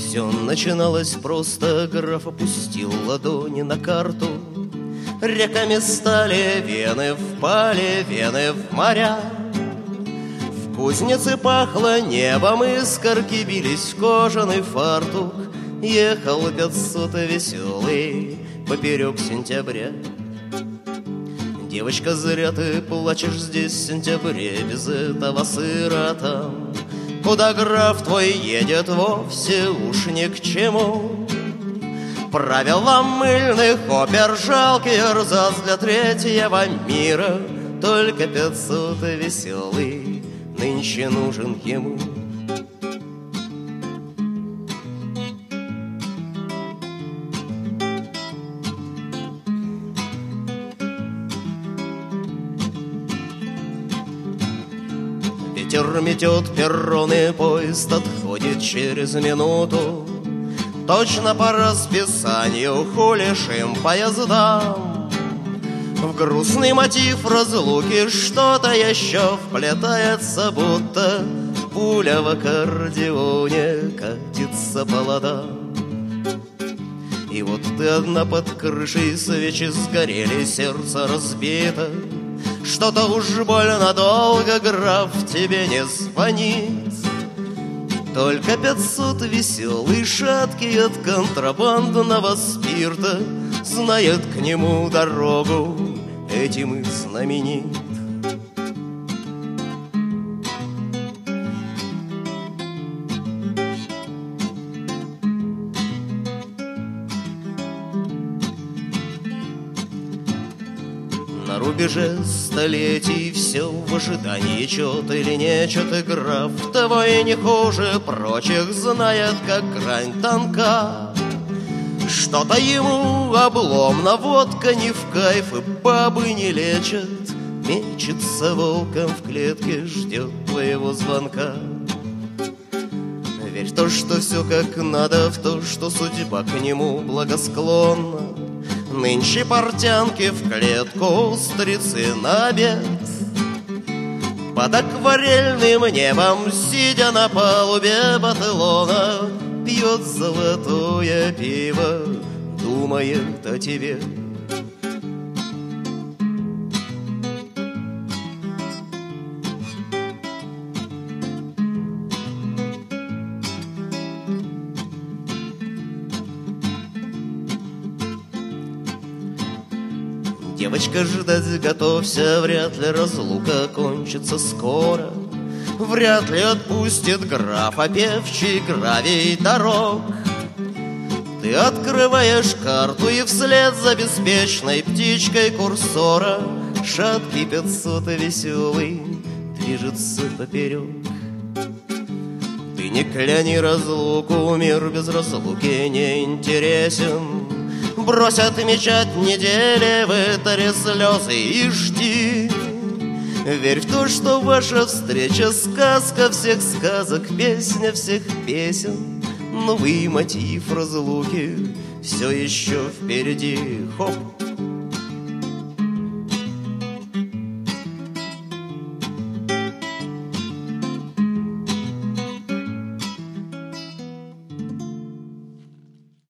Все начиналось просто, граф опустил ладони на карту. Реками стали вены, впали вены в моря. В кузнице пахло небом, искорки бились в кожаный фартук. Ехал 500 веселый поперек сентября. Девочка, зря ты плачешь здесь в сентябре, без этого сыра там, куда граф твой едет, вовсе уж ни к чему. Правила мыльных опер жалкий эрзац для третьего мира. Только 500 веселый нынче нужен ему. Ветер метет перроны, поезд отходит через минуту. Точно по расписанию хулишим поездам. В грустный мотив разлуки что-то еще вплетается, будто пуля в аккордеоне катится по ладам. И вот ты одна под крышей, свечи сгорели, сердце разбито. Что-то уж больно долго граф тебе не звонит. Только 500 веселый, шаткий от контрабандного спирта, знает к нему дорогу, этим и знаменит. На рубеже столетий все в ожидании, чё-то или нечет, и граф того и не хуже прочих знает, как грань тонка. Что-то ему обломно, водка не в кайф, и бабы не лечат. Мечется волком в клетке, ждет твоего звонка. Верь в то, что все как надо, в то, что судьба к нему благосклонна. Нынче портянки в клетку, устрицы на обед. Под акварельным небом, сидя на палубе Батылона, пьет золотое пиво, думает о тебе. Девочка, ждать готовься, вряд ли разлука кончится скоро. Вряд ли отпустит графа певчий гравий дорог. Ты открываешь карту, и вслед за беспечной птичкой курсора шаткий 500 веселый движется поперек. Ты не кляни разлуку, мир без разлуки не интересен. Брось отмечать недели, вытари слезы и жди. Верь в то, что ваша встреча — сказка всех сказок, песня всех песен. Новый мотив разлуки все еще впереди. Хоп!